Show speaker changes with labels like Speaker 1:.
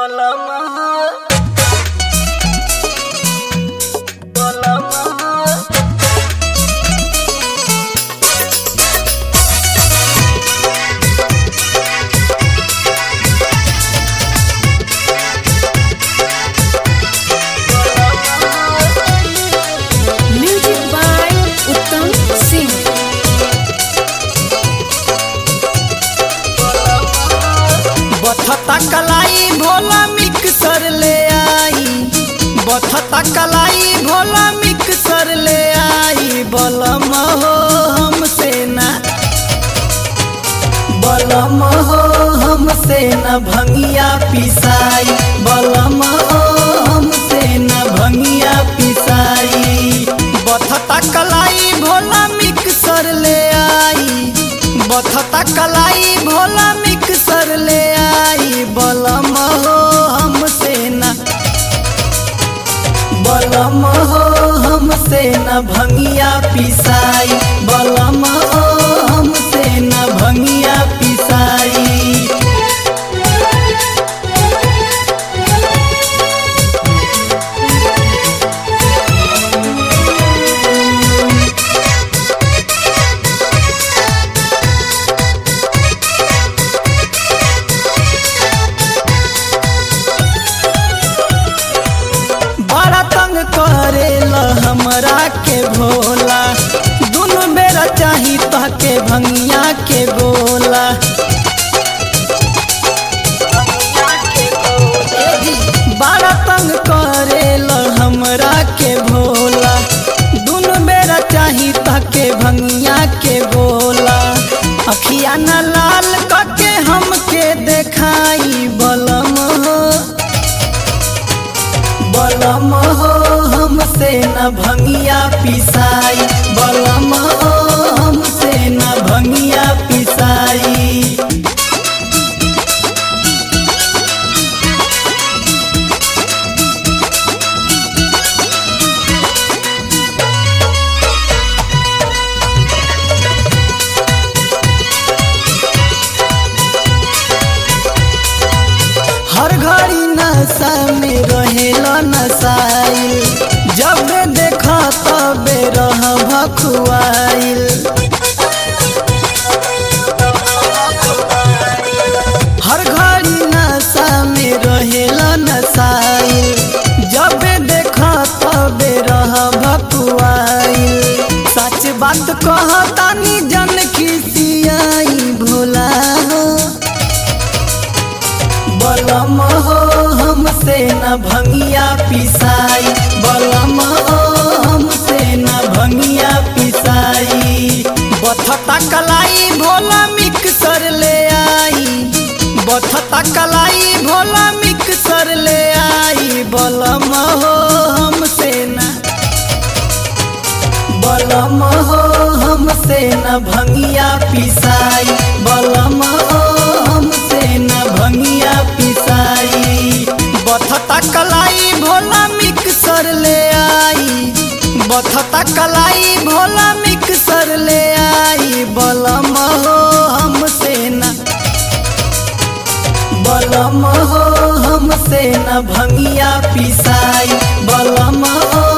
Speaker 1: बथता कलाई भोला मिक्सर ले आई, बथता कलाई भोला मिक्सर ले आई। बलम हो हमसे ना, बलम हो हमसे न भंगिया पिसाई, बलम हो हमसे न भंगिया पिसाई। बथता कलाई भोला मिक्सर ले आई, बथता कलाई भोला मिक्सर ले आई। बलम हो हमसे न, बलम हो हमसे न भंगिया पिसाई, बलम हो हमसे न भंगिया पिसाई। करेला हमरा के भोला, दुनु बेरा चाही तहके भंगिया के गोला। बड़ा तंग करेला हमरा के भोला, दुनु बेरा चाही तहके भंगिया के गोला। अखिया न लाल करके हमके देखाई, बलम हो, बलम हो हमसे न भंगिया पिसाई, बलम हो हमसे न भंगिया पिसाई। हर घड़ी नशा में रहेला नशाइल, जब देखा तबे रह भखुआइल। हर घड़ी नशा में रहेला नशाइल, जब देखा तबे रह भखुआइल। सच बात कहतानी जन खिसियाई भोला हो, बलम हो हमसे न भंगिया पिसाई, बलम हो हमसे न भंगिया पिसाई। बथता कलाई भोला मिक्सर ले आई, बथता कलाई भोला मिक्सर ले आई। बलम हो हमसे न, बलम हो हमसे न भंगिया पिसाई, बलम हो हमसे न भंगिया पिसाई। बथता कलाई भोला मिक्सर ले आई, बथता कलाई भोला मिक्सर ले आई। बलम हो हमसे न, बलम हो हमसे न भंगिया पिसाई, बलम हो